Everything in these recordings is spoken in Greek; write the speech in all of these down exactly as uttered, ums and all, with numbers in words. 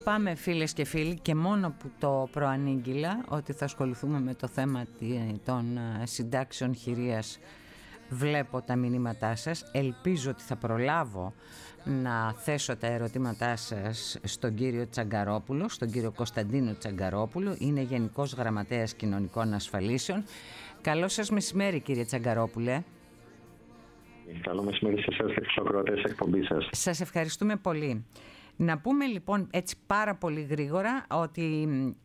Πάμε φίλες και φίλοι, και μόνο που το προανήγγυλα ότι θα ασχοληθούμε με το θέμα των συντάξεων χειρίας, βλέπω τα μηνύματά σας. Ελπίζω ότι θα προλάβω να θέσω τα ερωτήματά σας στον κύριο Τσαγκαρόπουλο, στον κύριο Κωνσταντίνο Τσαγκαρόπουλο. Είναι Γενικός Γραμματέας Κοινωνικών Ασφαλίσεων. Καλό σας μεσημέρι, κύριε Τσαγκαρόπουλε. Καλό μεσημέρι σε εσάς και τους ακροατές εκπομπής σας. Σας ευχαριστούμε πολύ. Να πούμε λοιπόν έτσι πάρα πολύ γρήγορα ότι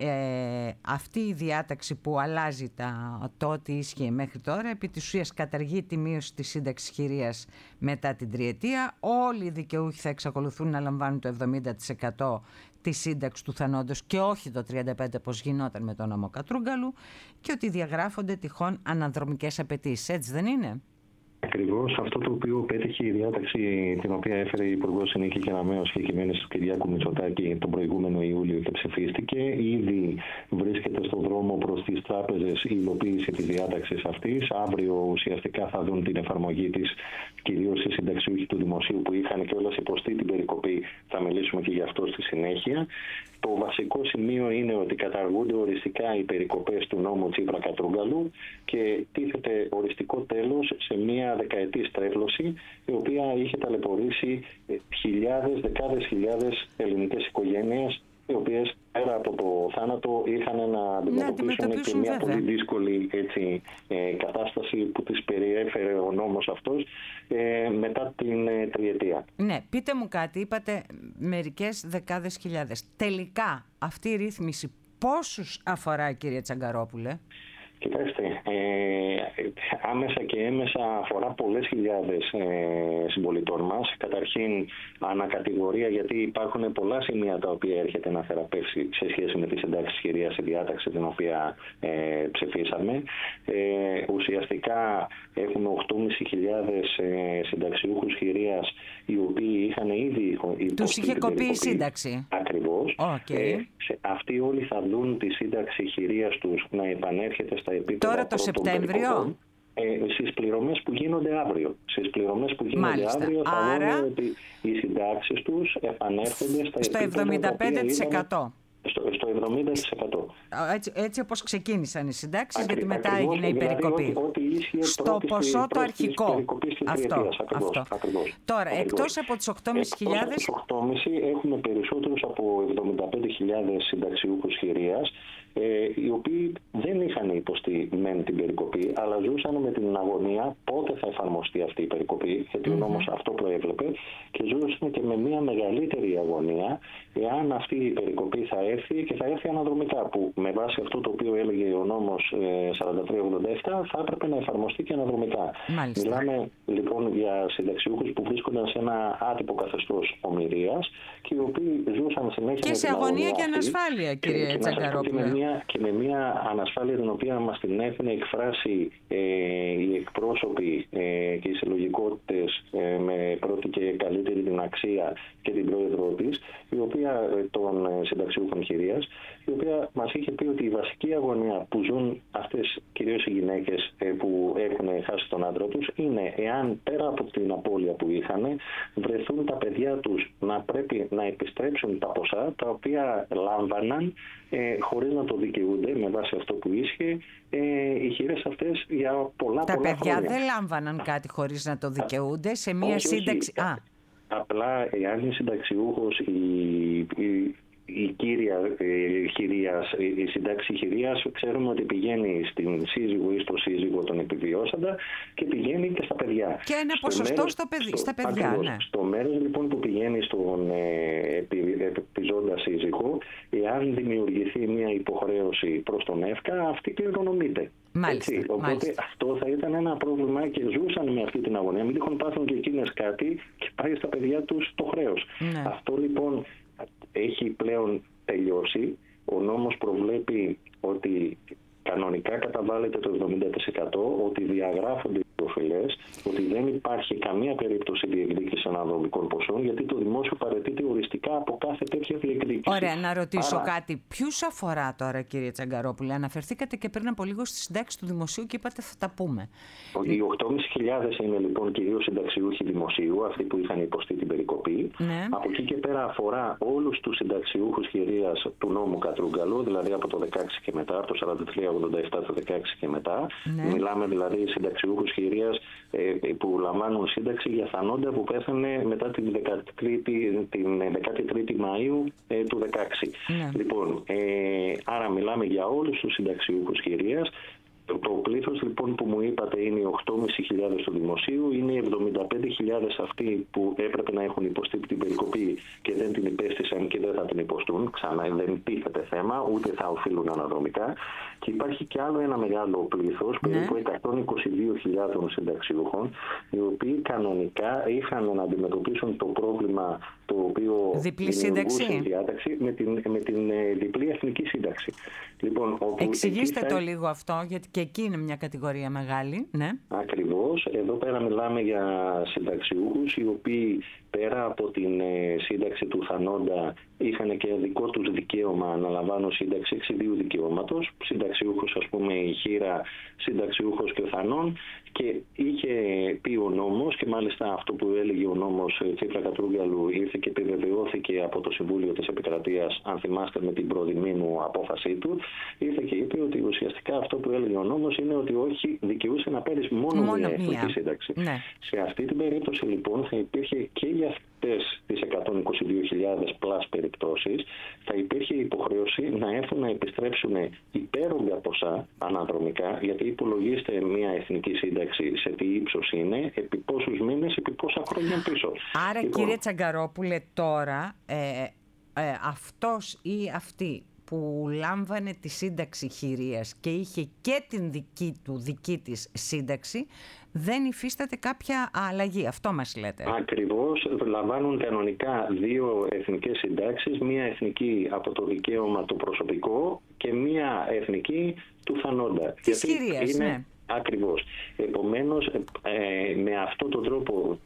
ε, αυτή η διάταξη που αλλάζει τα, το ότι ίσχυε μέχρι τώρα επί της ουσίας καταργεί τη μείωση της σύνταξης χειρίας μετά την τριετία. Όλοι οι δικαιούχοι θα εξακολουθούν να λαμβάνουν το εβδομήντα τοις εκατό τη σύνταξη του θανόντος και όχι το τριάντα πέντε τοις εκατό όπως γινόταν με τον νόμο Κατρούγκαλου, και ότι διαγράφονται τυχόν αναδρομικές απαιτήσεις. Έτσι δεν είναι? Ακριβώς αυτό το οποίο πέτυχε η διάταξη την οποία έφερε η Υπουργός Ενίκη και Αναμέως και κυβέρνηση του Κυριάκου Μητσοτάκη τον προηγούμενο Ιούλιο και ψηφίστηκε. Ήδη βρίσκεται στον δρόμο προς τις τράπεζες η υλοποίηση της διάταξης αυτής. Αύριο ουσιαστικά θα δουν την εφαρμογή της κυρίως οι συνταξιούχοι του δημοσίου που είχαν κιόλας υποστεί την περικοπή. Θα μιλήσουμε και γι' αυτό στη συνέχεια. Το βασικό σημείο είναι ότι καταργούνται οριστικά οι περικοπές του νόμου Τσίπρα Κατρούγκαλου και τίθεται οριστικό τέλος σε μια δεκαετή στρέβλωση η οποία είχε ταλαιπωρήσει χιλιάδες, δεκάδες χιλιάδες ελληνικές οικογένειες, οι οποίες πέρα από το θάνατο είχαν να αντιμετωπίσουν και μια πολύ δύσκολη έτσι, ε, κατάσταση που τις περιέφερε ο νόμος αυτός ε, μετά την ε, τριετία. Ναι, πείτε μου κάτι, είπατε μερικές δεκάδες χιλιάδες. Τελικά αυτή η ρύθμιση πόσους αφορά, κύριε Τσαγκαρόπουλε? Κοιτάξτε, ε, άμεσα και έμεσα αφορά πολλές χιλιάδες ε, συμπολιτών μας. Καταρχήν ανακατηγορία, γιατί υπάρχουν πολλά σημεία τα οποία έρχεται να θεραπεύσει σε σχέση με τη συντάξη χειρίας, η διάταξη την οποία ε, ψηφίσαμε. Ε, ουσιαστικά έχουμε οκτώ χιλιάδες πεντακόσιους ε, συνταξιούχους χειρίας οι οποίοι είχαν ήδη... Τους είχε κοπεί η σύνταξη. Ακριβώς. Okay. Ε, σε, αυτοί όλοι θα δουν τη σύνταξη χειρίας τους να επανέρχεται στα επίπεδα τώρα το Σεπτέμβριο. Ε, στις πληρωμές που γίνονται αύριο. Στις πληρωμές που γίνονται Μάλιστα. αύριο θα Άρα, δούμε ότι οι συντάξεις τους επανέρχονται στα στο εβδομήντα πέντε τοις εκατό. Στο, στο εβδομήντα τοις εκατό. Έτσι, έτσι όπως ξεκίνησαν οι συντάξεις, Ακρι, γιατί μετά ακριβώς, έγινε η περικοπή. Δηλαδή, ό,τι, ό,τι στο ποσό το αρχικό. Αυτό. Ακριβώς, αυτό. Ακριβώς, Τώρα, ακριβώς. εκτός από τις οκτώ χιλιάδες χιλιάδες... Εκτός από τις οκτώ χιλιάδες έχουμε περισσότερους από εβδομήντα πέντε χιλιάδες συνταξιούχους χειρίας, ε, οι οποίοι δεν είχαν υποστεί μεν την περικοπή, αλλά ζούσαν με την αγωνία πότε θα εφαρμοστεί αυτή η περικοπή, γιατί mm-hmm. ο νόμος αυτό προέβλεπε, και ζούσαν και με μια μεγαλύτερη αγωνία εάν αυτή η περικοπή θα έρθει και θα έρθει αναδρομικά, που με βάση αυτό το οποίο έλεγε ο νόμος σαράντα τρία ογδόντα επτά θα έπρεπε να εφαρμοστεί και αναδρομικά. Μάλιστα. Μιλάμε λοιπόν για συνταξιούχους που βρίσκονταν σε ένα άτυπο καθεστώς ομηρίας και οι οποίοι ζούσαν συνέχεια και με σε την αγωνία αυτή, και ανασφάλεια, κύριε Τσαγκαρόπουλε. Και, και με μια ανασφάλεια την οποία μας την έχουν εκφράσει ε, οι εκπρόσωποι ε, και οι συλλογικότητες ε, με πρώτη και καλύτερη την αξία και την πρόεδρό της, η οποία ε, των ε, συνταξιούχων χειρίας, η οποία μας είχε πει ότι η βασική αγωνία που ζουν αυτές κυρίως οι γυναίκες ε, που έχουν χάσει τον άντρα τους είναι εάν πέρα από την απώλεια που είχαν βρεθούν τα παιδιά τους να πρέπει να επιστρέψουν τα ποσά τα οποία λάμβαναν ε, χωρίς να το δικαιούνται με βάση αυτό που ίσχυε ε, οι χειρές αυτές για πολλά τα πολλά παιδιά χρόνια. Δεν λάμβαναν κάτι χωρίς να το δικαιούνται σε μία όχι, σύνταξη... Όχι. Α. Απλά εάν είναι συνταξιούχος η, η, η κύρια ε, χειρίας, η συντάξη χειρίας, ξέρουμε ότι πηγαίνει στην σύζυγο ή στο σύζυγο τον επιβιώσαντα και πηγαίνει και στα παιδιά. Και ένα στο ποσοστό μέρος, στο παιδι, στο, στα παιδιά, ακριβώς, ναι. Στο μέρος λοιπόν που πηγαίνει στον ε, επι, επιζώντα σύζυγο, εάν δημιουργηθεί μια υποχρέωση προς τον ΕΦΚΑ, αυτή κληρονομείται. Μάλιστα, Έτσι, οπότε μάλιστα. αυτό θα ήταν ένα πρόβλημα και ζούσαν με αυτή την αγωνία. Μην τυχόν πάθουν και εκείνες κάτι και πάει στα παιδιά τους το χρέος. Ναι. Αυτό λοιπόν έχει πλέον τελειώσει. Ο νόμος προβλέπει ότι κανονικά καταβάλλεται το εβδομήντα τοις εκατό, ότι διαγράφονται οι προφιλές ότι δεν υπάρχει καμία περίπτωση διεκδίκηση αναδρομικών ποσών, γιατί το δημόσιο παραιτείται οριστικά από κάθε τέτοια διεκδίκηση. Ωραία, να ρωτήσω Άρα, κάτι. Ποιους αφορά τώρα, κύριε Τσαγκαρόπουλε? Αναφερθήκατε και πριν από λίγο στη συντάξη του δημοσίου και είπατε θα τα πούμε. Οι οκτώ χιλιάδες πεντακόσιοι είναι λοιπόν κυρίως συνταξιούχοι δημοσίου, αυτοί που είχαν υποστεί την περικοπή. Ναι. Από εκεί και πέρα αφορά όλους τους συνταξιούχους κυρίας του νόμου Κατρούγκαλου, δηλαδή από το δεκαέξι και μετά, από το σαράντα τρία ογδόντα επτά το δεκαέξι και μετά. Ναι. Μιλάμε δηλαδή συνταξιούχους κυρίας ε, που λαμβάνουν σύνταξη για θανόντα που πέθανε μετά την δεκατή τρίτη Μαΐου ε, του δεκαέξι. Ναι. Λοιπόν, ε, άρα μιλάμε για όλους τους συνταξιούχους κυρίας. Το πλήθος λοιπόν που μου είπατε είναι οι οκτώ χιλιάδες πεντακόσιοι του δημοσίου, είναι οι εβδομήντα πέντε χιλιάδες αυτοί που έπρεπε να έχουν υποστεί την περικοπή και δεν την υπέστησαν και δεν θα την υποστούν. Ξανά δεν τίθεται θέμα, ούτε θα οφείλουν αναδρομικά. Και υπάρχει και άλλο ένα μεγάλο πλήθος, ναι. περίπου εκατόν είκοσι δύο χιλιάδες συνταξιούχων, οι οποίοι κανονικά είχαν να αντιμετωπίσουν το πρόβλημα το οποίο διπλή δημιουργούσε η σύνταξη. διάταξη με την, με την διπλή εθνική σύνταξη. Λοιπόν, όπου εξηγήστε θα... το λίγο αυτό, γιατί και εκεί είναι μια κατηγορία μεγάλη. Ναι. Ακριβώς. Εδώ πέρα μιλάμε για συνταξιούχους οι οποίοι πέρα από την ε, σύνταξη του θανόντα είχαν και δικό τους δικαίωμα να λαμβάνουν σύνταξη εξιδίου δικαιώματος. Συνταξιούχος, ας πούμε, η χείρα, συνταξιούχος και ο θανών. Και είχε πει ο νόμος, και μάλιστα αυτό που έλεγε ο νόμος Τσίπρα Κατρούγκαλου ήρθε και επιβεβαιώθηκε από το Συμβούλιο της Επικρατείας, αν θυμάστε, με την προδημήνου απόφασή του, ήρθε και είπε ότι ουσιαστικά αυτό που έλεγε ο νόμος είναι ότι όχι, δικαιούσε να παίρνεις μόνο, μόνο μία εθνική σύνταξη. Ναι. Σε αυτή την περίπτωση λοιπόν θα υπήρχε και για αυτές τις εκατόν είκοσι δύο χιλιάδες πλάς περιπτώσεις, θα υπήρχε υποχρέωση να έρθουν να επιστρέψουν υπέρογκα ποσά αναδρομικά, γιατί υπολογίστε μια εθνική σύνταξη σε τι ύψος είναι, επί πόσους μήνες, επί πόσα χρόνια πίσω. Άρα λοιπόν, κύριε Τσαγκαρόπουλε, τώρα ε, ε, αυτός ή αυτή που λάμβανε τη σύνταξη χειρίας και είχε και την δική του δική της σύνταξη, δεν υφίσταται κάποια αλλαγή. Αυτό μας λέτε. Ακριβώς. Λαμβάνουν κανονικά δύο εθνικές συντάξεις, μία εθνική από το δικαίωμα το προσωπικό και μία εθνική του θανόντα. Της χειρίας, είναι... ναι. Ακριβώς. Επομένως, ε, με αυτόν τον τρόπο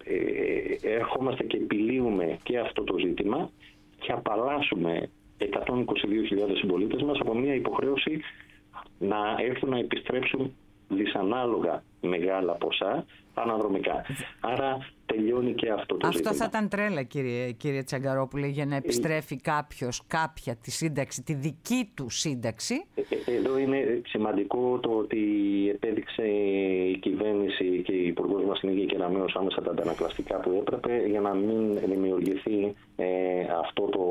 ε, ερχόμαστε και επιλύουμε και αυτό το ζήτημα και απαλλάσσουμε εκατόν είκοσι δύο χιλιάδες συμπολίτες μας από μια υποχρέωση να έρθουν να επιστρέψουν δυσανάλογα μεγάλα ποσά αναδρομικά. Άρα τελειώνει και αυτό το αυτό ζήτημα. Αυτό θα ήταν τρέλα, κύριε, κύριε Τσαγκαρόπουλε, για να επιστρέφει κάποιος κάποια τη σύνταξη, τη δική του σύνταξη. Εδώ είναι σημαντικό το ότι επέδειξε η κυβέρνηση και η Υπουργός μας Νίκη Κεραμέως άμεσα τα αντανακλαστικά που έπρεπε για να μην δημιουργηθεί ε, αυτό το,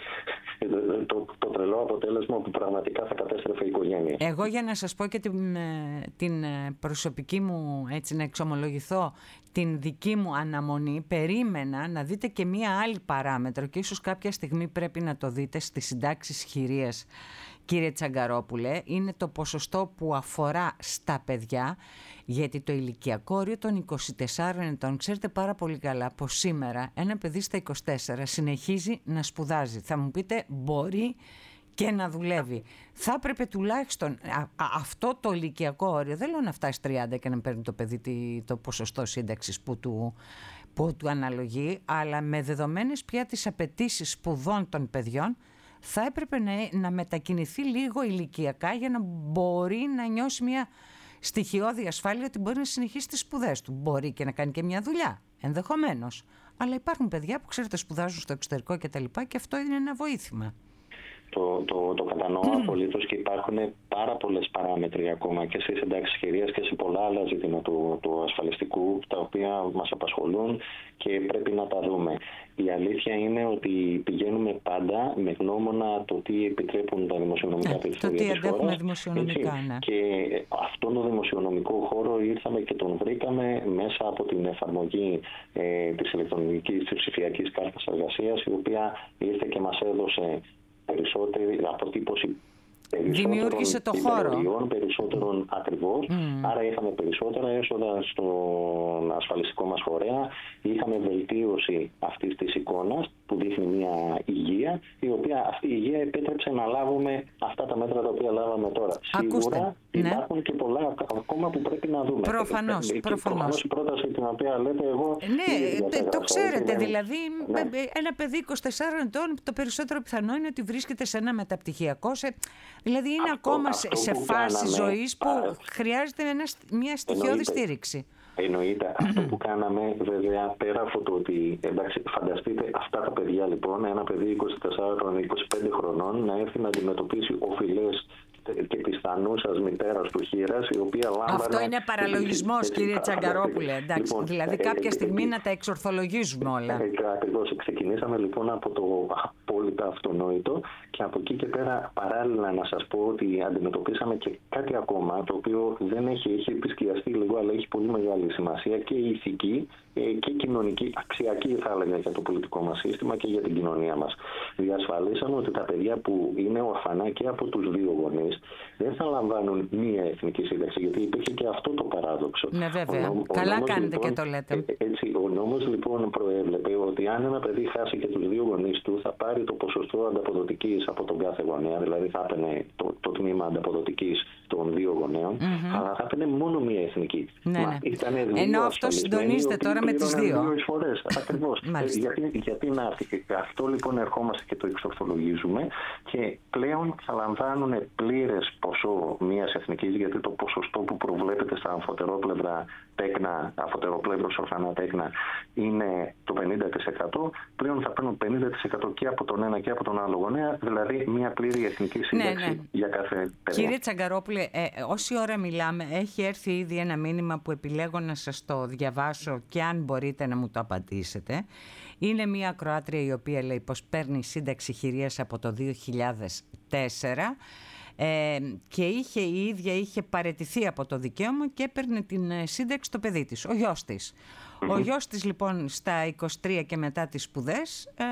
το, το τρελό αποτέλεσμα που πραγματικά θα κατέστρεφε η οικογένεια. Εγώ, για να σας πω και την, την προσωπική μου, έτσι να εξομολογηθώ, την δική μου αναμονή, περίμενα να δείτε και μία άλλη παράμετρο και ίσως κάποια στιγμή πρέπει να το δείτε στις συντάξεις χειρίας, κύριε Τσαγκαρόπουλε, είναι το ποσοστό που αφορά στα παιδιά, γιατί το ηλικιακό όριο των είκοσι τεσσάρων ετών, ξέρετε πάρα πολύ καλά πως σήμερα ένα παιδί στα είκοσι τέσσερα συνεχίζει να σπουδάζει. Θα μου πείτε, μπορεί και να δουλεύει. Θα έπρεπε τουλάχιστον α, α, αυτό το ηλικιακό όριο, δεν λέω να φτάσει τριάντα και να παίρνει το παιδί το ποσοστό σύνταξης που του, που του αναλογεί, αλλά με δεδομένες πια τις απαιτήσεις σπουδών των παιδιών, θα έπρεπε να, να μετακινηθεί λίγο ηλικιακά για να μπορεί να νιώσει μια στοιχειώδη ασφάλεια ότι μπορεί να συνεχίσει τις σπουδές του. Μπορεί και να κάνει και μια δουλειά, ενδεχομένως. Αλλά υπάρχουν παιδιά που, ξέρετε, σπουδάζουν στο εξωτερικό και τα λοιπά, και αυτό είναι ένα βοήθημα. Το, το, το κατανοώ mm. απολύτως, και υπάρχουν πάρα πολλές παράμετροι ακόμα και στις συντάξεις χειρίας και σε πολλά άλλα ζητήματα του, του ασφαλιστικού, τα οποία μας απασχολούν και πρέπει να τα δούμε. Η αλήθεια είναι ότι πηγαίνουμε πάντα με γνώμονα το τι επιτρέπουν τα δημοσιονομικά περιθώρια της χώρας. Δημοσιονομικά, ναι. Και αυτόν τον δημοσιονομικό χώρο ήρθαμε και τον βρήκαμε μέσα από την εφαρμογή ε, της ηλεκτρονικής, της ψηφιακής κάρτας εργασίας, η οποία ήρθε και μας έδωσε περισσότερη αποτύπωση, δημιούργησε το χώρο περισσότερων ακριβώς, mm. άρα είχαμε περισσότερα έσοδα στον ασφαλιστικό μας φορέα, είχαμε βελτίωση αυτής της εικόνας, που δείχνει μια υγεία, η οποία αυτή η υγεία επέτρεψε να λάβουμε αυτά τα μέτρα τα οποία λάβαμε τώρα. Ακούστε, Σίγουρα ναι. υπάρχουν και πολλά ακόμα που πρέπει να δούμε. Προφανώς, ε, προφανώς. προφανώς η πρόταση την οποία λέτε εγώ... Ναι, το ξέρετε, είναι... δηλαδή ναι. ένα παιδί είκοσι τεσσάρων ετών το περισσότερο πιθανό είναι ότι βρίσκεται σε ένα μεταπτυχιακό, σε... δηλαδή είναι αυτό, ακόμα αυτό σε φάση κάναμε, ζωής που α, χρειάζεται ένα, μια στοιχειώδη στήριξη. Εννοείται. Αυτό που κάναμε, βέβαια, πέρα από το ότι, εντάξει, φανταστείτε αυτά τα παιδιά, λοιπόν, ένα παιδί είκοσι τεσσάρων είκοσι πέντε χρονών να έρθει να αντιμετωπίσει οφειλές και πιθανούσας μητέρας του χείρας, η οποία λάμβανε... Αυτό είναι παραλογισμός, κύριε Τσαγκαρόπουλε. Εντάξει, λοιπόν, δηλαδή κάποια στιγμή να τα εξορθολογίζουμε όλα. Ακριβώς. Ξεκινήσαμε λοιπόν από το απόλυτα αυτονόητο και από εκεί και πέρα παράλληλα να σας πω ότι αντιμετωπίσαμε και κάτι ακόμα, το οποίο δεν έχει, έχει επισκιαστεί λίγο, αλλά έχει πολύ μεγάλη σημασία και ηθική και κοινωνική, αξιακή θα έλεγα, για το πολιτικό μας σύστημα και για την κοινωνία μας. Διασφαλίσαμε ότι τα παιδιά που είναι ορφανά και από τους δύο γονείς δεν θα λαμβάνουν μία εθνική σύνταξη, γιατί υπήρχε και αυτό το παράδοξο. Ναι, βέβαια. Ο νόμ, Καλά ο νόμος, κάνετε λοιπόν, και το λέτε. Έτσι, ο νόμος λοιπόν προέβλεπε ότι αν ένα παιδί χάσει και τους δύο γονείς του, θα πάρει το ποσοστό ανταποδοτικής από τον κάθε γονέα, δηλαδή θα έπαιρνε το, το τμήμα ανταποδοτικής των δύο γονέων, mm-hmm. αλλά θα έπαιρνε μόνο μία εθνική. Ναι, Μα, ναι. Ενώ αυτό συντονίζεται τώρα με τις δύο. δύο εισφορές. Ακριβώς. γιατί, γιατί να αυτό λοιπόν ερχόμαστε και το εξορθολογίζουμε και πλέον θα λαμβάνουν πλήρες ποσό μιας εθνικής, γιατί το ποσοστό που προβλέπεται στα αμφωτερόπλευρα τέκνα, αμφωτεροπλεύρος ορφανά τέκνα, είναι το πενήντα τοις εκατό. Πλέον θα παίρνουν πενήντα τοις εκατό και από τον ένα και από τον άλλο γονέα, δηλαδή μια πλήρη εθνική σύνταξη, ναι, ναι, για κάθε παιδί. Κύριε Τσαγκαρόπουλε, ε, όση ώρα μιλάμε, έχει έρθει ήδη ένα μήνυμα που επιλέγω να σας το διαβάσω και αν μπορείτε να μου το απαντήσετε. Είναι μια ακροάτρια η οποία λέει πως παίρνει σύνταξη χειρίας από το δύο χιλιάδες τέσσερα ε, και είχε, η ίδια είχε παραιτηθεί από το δικαίωμα και έπαιρνε την σύνταξη το παιδί της, ο γιος της. Mm-hmm. Ο γιος της λοιπόν στα είκοσι τρία και μετά τις σπουδές, ε,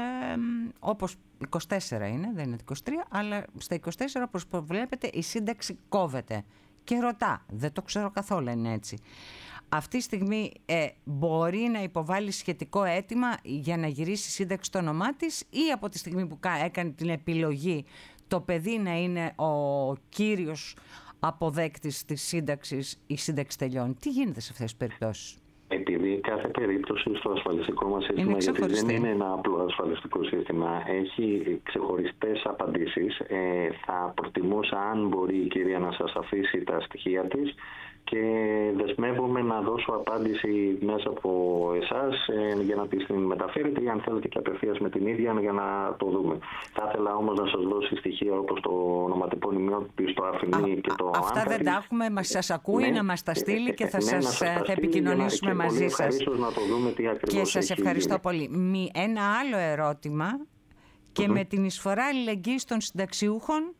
όπως είκοσι τέσσερα είναι, δεν είναι είκοσι τρία, αλλά στα είκοσι τέσσερα όπως προβλέπετε η σύνταξη κόβεται και ρωτά, δεν το ξέρω καθόλου είναι έτσι. Αυτή τη στιγμή ε, μπορεί να υποβάλει σχετικό αίτημα για να γυρίσει σύνταξη στο όνομά της ή από τη στιγμή που έκανε την επιλογή το παιδί να είναι ο κύριος αποδέκτης της σύνταξης, η σύνταξη τελειώνει. Τι γίνεται σε αυτές τις περιπτώσεις? Επειδή κάθε περίπτωση στο ασφαλιστικό μας σύστημα, γιατί δεν είναι ένα απλό ασφαλιστικό σύστημα, έχει ξεχωριστές απαντήσεις. Ε, θα προτιμούσα, αν μπορεί η κυρία να σας αφήσει τα στοιχεία της, και δεσμεύομαι να δώσω απάντηση μέσα από εσάς ε, για να τη μεταφέρετε ή αν θέλετε και απευθείας με την ίδια για να το δούμε. Θα ήθελα όμως να σας δώσει στοιχεία όπως το ονοματεπώνυμιο της, το αφημί και το αυτά άμκα δεν τα έχουμε, μας σας ακούει, ναι, να μας τα στείλει και θα, ναι, σας, σας θα επικοινωνήσουμε να, μαζί σας. Να το δούμε τι ακριβώς και σας ευχαριστώ γίνει. πολύ. Μη, ένα άλλο ερώτημα και mm-hmm. με την εισφορά αλληλεγγύης των συνταξιούχων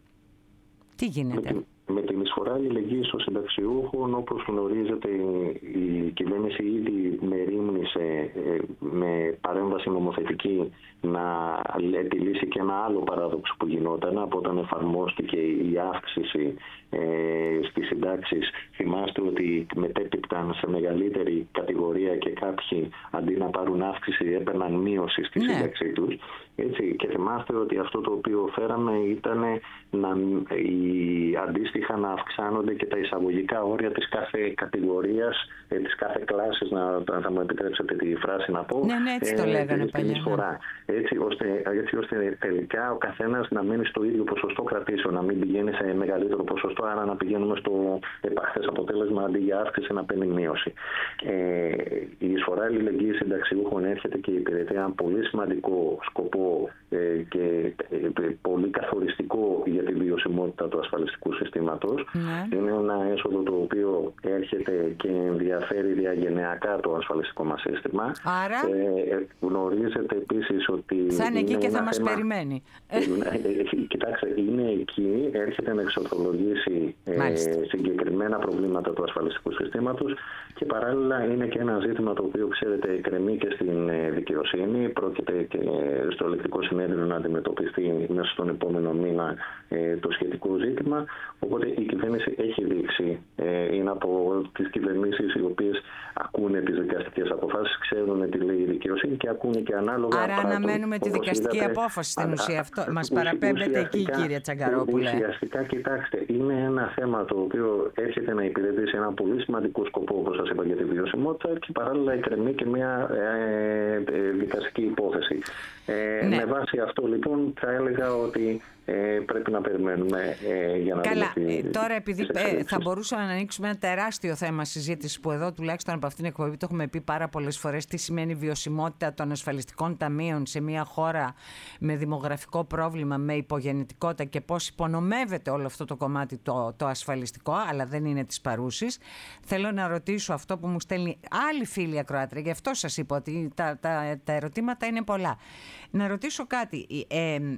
τι γίνεται? Με, με την εισφορά αλληλεγγύης των συνταξιούχων, όπως γνωρίζετε, η κυβέρνηση ήδη μερίμνησε με παρέμβαση νομοθετική να επιλύσει και ένα άλλο παράδοξο που γινόταν από όταν εφαρμόστηκε η αύξηση ε, στις συντάξεις. Θυμάστε ότι μετέπειπταν σε μεγαλύτερη κατηγορία και κάποιοι αντί να πάρουν αύξηση έπαιρναν μείωση στη ναι. σύνταξή τους. Έτσι, και θυμάστε ότι αυτό το οποίο φέραμε ήταν να, η, αντίστοιχα να αυξάνονται και τα εισαγωγικά όρια της κάθε κατηγορίας, ε, της κάθε κλάσης, να θα μου επιτρέψετε τη φράση να πω. Ναι, ναι, έτσι το ε, λέγανε παλιά. Έτσι ώστε, έτσι ώστε τελικά ο καθένας να μένει στο ίδιο ποσοστό κρατήσεων, να μην πηγαίνει σε μεγαλύτερο ποσοστό, άρα να πηγαίνουμε στο επαχθές αποτέλεσμα αντί για αύξηση να παίρνει μείωση. Ε, η εισφορά αλληλεγγύης συνταξιούχων έρχεται και υπηρετεί ένα πολύ σημαντικό σκοπό ε, και ε, πολύ καθοριστικό για τη βιωσιμότητα του ασφαλιστικού συστήματος. Ναι. Είναι ένα έσοδο το οποίο έρχεται και ενδιαφέρει διαγενειακά το ασφαλιστικό μας σύστημα. Άρα ε, γνωρίζετε επίσης ότι θα είναι εκεί και θα μας θέμα... περιμένει. Κοιτάξτε, είναι εκεί, έρχεται να εξορθολογήσει ε, συγκεκριμένα προβλήματα του ασφαλιστικού συστήματος και παράλληλα είναι και ένα ζήτημα το οποίο, ξέρετε, εκκρεμεί και στην δικαιοσύνη. Πρόκειται και στο ελεκτικό συνέδριο να αντιμετωπιστεί μέσα στον επόμενο μήνα ε, το σχετικό ζήτημα. Οπότε ότι η κυβέρνηση έχει δείξει, ε, είναι από τις κυβερνήσεις οι οποίες ακούνε τις δικαστικές αποφάσεις, ξέρουν τι λέει η δικαιοσύνη και ακούνε και ανάλογα. Άρα αναμένουμε τη δικαστική είδατε, απόφαση στην ουσία. Αυτό μας παραπέμπεται εκεί, κύριε Τσαγκαρόπουλε. Ουσιαστικά, κοιτάξτε, είναι ένα θέμα το οποίο έρχεται να υπηρετήσει ένα πολύ σημαντικό σκοπό, όπως σας είπα, για τη βιωσιμότητα και παράλληλα εκκρεμεί και μια ε, ε, δικαστική υπόθεση. Ε, ναι. Με βάση αυτό λοιπόν θα έλεγα ότι ε, πρέπει να περιμένουμε ε, για να Καλά, δούμε ε, τώρα επειδή ε, θα μπορούσαμε να ανοίξουμε ένα τεράστιο θέμα συζήτηση που εδώ τουλάχιστον από αυτήν την εκπομπή το έχουμε πει πάρα πολλές φορές, τι σημαίνει βιωσιμότητα των ασφαλιστικών ταμείων σε μια χώρα με δημογραφικό πρόβλημα, με υπογεννητικότητα και πώς υπονομεύεται όλο αυτό το κομμάτι το, το ασφαλιστικό, αλλά δεν είναι της παρούσης. Θέλω να ρωτήσω αυτό που μου στέλνει άλλη φίλη ακροάτρια, γι' αυτό σας είπα ότι τα, τα, τα ερωτήματα είναι πολλά. Να ρωτήσω κάτι, ε, ε,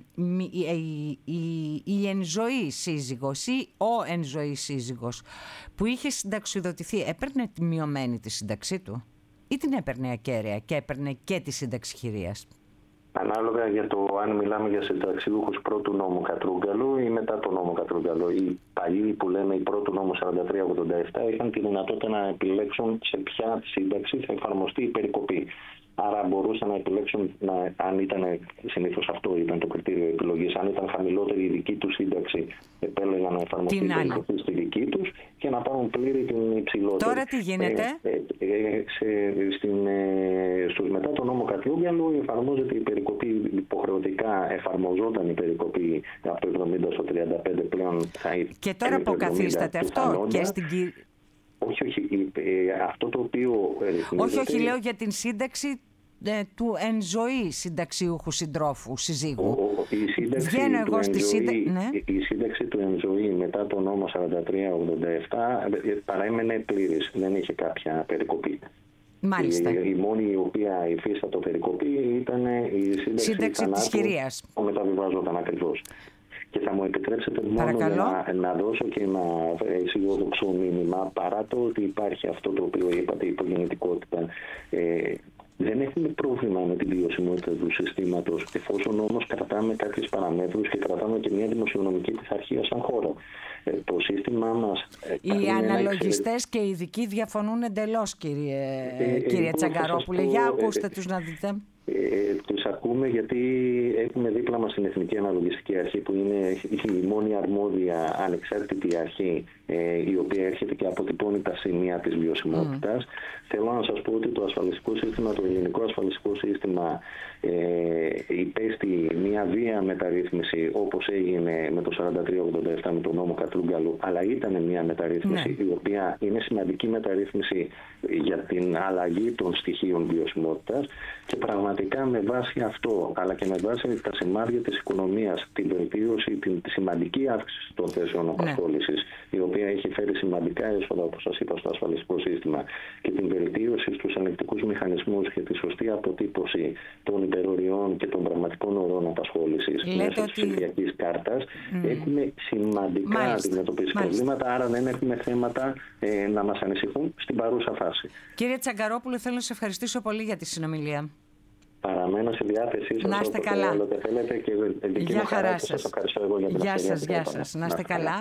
η, η, η εν ζωή σύζυγος ή ο εν ζωή σύζυγος που είχε συνταξιδοτηθεί έπαιρνε τη μειωμένη τη σύνταξή του ή την έπαιρνε ακέραια και έπαιρνε και τη σύνταξη χειρίας? Ανάλογα για το αν μιλάμε για συνταξιούχους πρώτου νόμου Κατρούγκαλου ή μετά τον νόμο Κατρούγκαλου. Οι παλιοί που λέμε οι πρώτου νόμου σαράντα τρία ογδόντα επτά είχαν τη δυνατότητα να επιλέξουν σε ποια σύνταξη θα εφαρμοστεί η περικοπή. Άρα μπορούσαν να επιλέξουν, να, αν ήταν, συνήθως αυτό ήταν το κριτήριο επιλογής, αν ήταν χαμηλότερη η δική του σύνταξη, επέλεγαν να εφαρμοστεί η περικοπή στη δική τους και να πάρουν πλήρη την υψηλότερη. Τώρα τι γίνεται? Ε, ε, ε, σε, στην, ε, στους μετά τον νόμο Κατρούγκαλου εφαρμόζεται η περικοπή υποχρεωτικά, εφαρμοζόταν η περικοπή από το εβδομήντα στο τριάντα πέντε πλέον. Θα και τώρα αποκαθίσταται αυτό και στην Όχι, όχι. Ε, αυτό το οποίο... Ε, όχι, όχι, λέω για την σύνταξη ε, του εν ζωή συνταξιούχου συντρόφου, συζύγου. Ο, η, σύνταξη Βγαίνω εγώ στη σύντα... ναι. η σύνταξη του εν ζωή μετά το νόμο σαράντα τρία ογδόντα επτά παραέμενε πλήρης. Δεν είχε κάποια περικοπή. Μάλιστα. Η, η μόνη η οποία υφίστατο περικοπή ήταν η σύνταξη, σύνταξη της χειρίας. που μεταβιβάζονταν ακριβώς. Και θα μου επιτρέψετε μόνο να, να δώσω και ένα αισιόδοξο μήνυμα, παρά το ότι υπάρχει αυτό το οποίο είπατε, η υπογεννητικότητα. Ε, δεν έχουμε πρόβλημα με την βιωσιμότητα του συστήματος, εφόσον όμως κρατάμε κάποιες παραμέτρους και κρατάμε και μια δημοσιονομική πειθαρχία σαν χώρα. Ε, το σύστημά μας... Οι αναλογιστές και οι ειδικοί διαφωνούν εντελώς, κύριε, ε, κύριε ε, Τσαγκαρόπουλε. Για ακούστε ε, τους να δείτε. Ε, τους ακούμε γιατί έχουμε δίπλα μας την Εθνική Αναλογιστική Αρχή, που είναι η μόνη αρμόδια ανεξάρτητη αρχή, ε, η οποία έρχεται και αποτυπώνει τα σημεία της βιωσιμότητας. Mm. Θέλω να σας πω ότι το ασφαλιστικό σύστημα, το ελληνικό ασφαλιστικό σύστημα ε, υπέστη μια βία μεταρρύθμιση, όπως έγινε με το σαράντα τρία ογδόντα επτά με τον νόμο Κατρούγκαλου, αλλά ήταν μια μεταρρύθμιση mm. η οποία είναι σημαντική μεταρρύθμιση για την αλλαγή των στοιχείων βιωσιμότητας και πραγματικά με βάση αυτό, αλλά και με βάση τα σημάδια της οικονομίας, την βελτίωση, την σημαντική αύξηση των θέσεων απασχόλησης, η οποία έχει φέρει σημαντικά έσοδα, όπως σας είπα, στο ασφαλιστικό σύστημα, και την βελτίωση στους ελεγκτικούς μηχανισμούς και τη σωστή αποτύπωση των υπεροριών και των πραγματικών ορών απασχόλησης μέσω της ψηφιακής κάρτας, mm. έχουμε σημαντικά αντιμετωπίσει προβλήματα, άρα δεν έχουμε θέματα ε, να μας ανησυχούν στην παρούσα φάση. Κύριε Τσαγκαρόπουλο, θέλω να σας ευχαριστήσω πολύ για τη συνομιλία. Παραμένω στη διάθεσή σας. Να είστε καλά. Θέλετε και για χαρά σας. σας ευχαριστώ εγώ για την Γεια σας, γεια σας. Να είστε καλά.